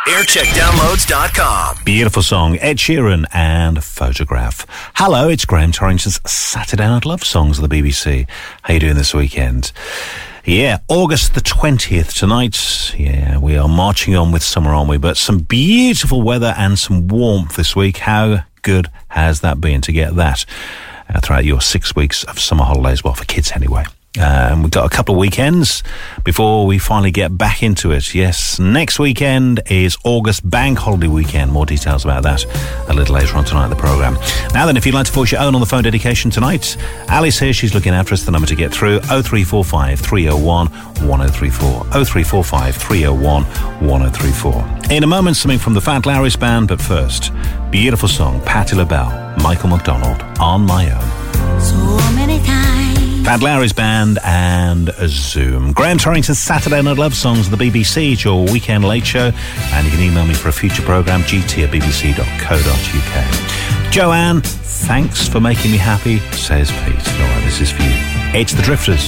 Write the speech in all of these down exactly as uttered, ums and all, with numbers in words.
aircheck downloads dot com. Beautiful song, Ed Sheeran and Photograph. Hello, it's Graham Torrington's Saturday Night Love Songs of the B B C. How you doing this weekend? Yeah, August the twentieth tonight. Yeah, we are marching on with summer, aren't we? But some beautiful weather and some warmth this week. How good has that been to get that uh, throughout your six weeks of summer holidays? Well, for kids anyway. Um, we've got a couple of weekends before we finally get back into it. Yes, next weekend is August Bank Holiday Weekend. More details about that a little later on tonight in the programme. Now then, if you'd like to force your own on the phone dedication tonight, Ali's here. She's looking after us. The number to get through, oh three four five, three oh one, one oh three four. oh three four five, three oh one, one oh three four. In a moment, something from the Fat Larry's Band, but first, beautiful song, Patti LaBelle, Michael McDonald, On My Own. So many times. Fat Larry's Band and Zoom. Graham Torrington's Saturday Night Love Songs of the B B C. It's your weekend late show, and you can email me for a future programme, g t at b b c dot co dot u k. Joanne, thanks for making me happy, says Pete. All right, this is for you. It's the Drifters.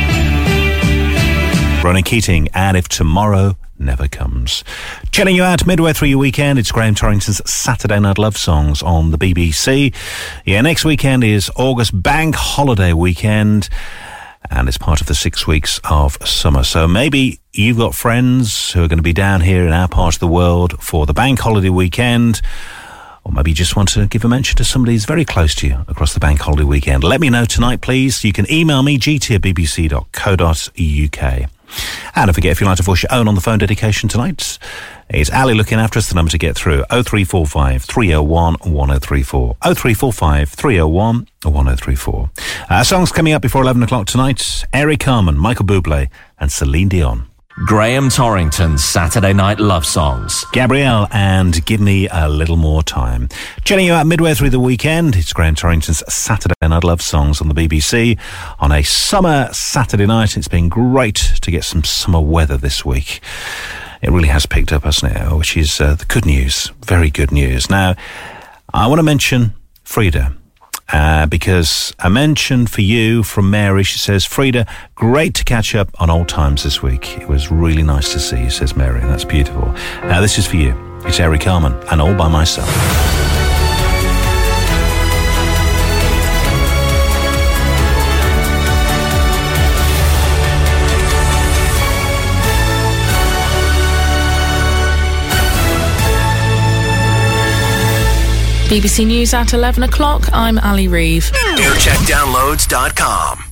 Ronan Keating, and If Tomorrow Never Comes. Chilling you out midway through your weekend, it's Graham Torrington's Saturday Night Love Songs on the B B C. Yeah, next weekend is August Bank Holiday Weekend, and it's part of the six weeks of summer. So maybe you've got friends who are going to be down here in our part of the world for the Bank Holiday Weekend, or maybe you just want to give a mention to somebody who's very close to you across the Bank Holiday Weekend. Let me know tonight, please. You can email me, g t at b b c dot co dot u k. And don't forget, if you'd like to voice your own on the phone dedication tonight, it's Ali looking after us. The number to get through, oh three four five, three oh one, one oh three four. oh three four five, three oh one, one oh three four. Uh, songs coming up before eleven o'clock tonight, Eric Carmen, Michael Bublé and Celine Dion. Graham Torrington's Saturday Night Love Songs. Gabrielle and Give Me a Little More Time. Chilling you out midway through the weekend, it's Graham Torrington's Saturday Night Love Songs on the B B C on a summer Saturday night. It's been great to get some summer weather this week. It really has picked up, hasn't it? Which is uh, the good news. Very good news. Now, I want to mention Frida. Uh, because a mention for you from Mary. She says, Frida, great to catch up on old times this week. It was really nice to see you, says Mary. That's beautiful. Now, this is for you. It's Eric Carmen and All By Myself. B B C News at eleven o'clock. I'm Ali Reeve. aircheck downloads dot com.